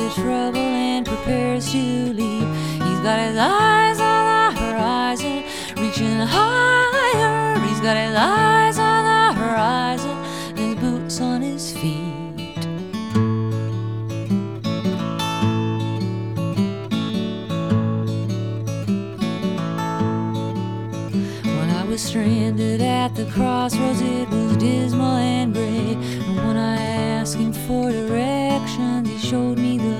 the trouble and prepares to leave. He's got his eyes on the horizon, reaching higher. He's got his eyes on the horizon and his boots on his feet. When I was stranded at the crossroads, it was dismal and gray, and when I asked him for directions, he showed me the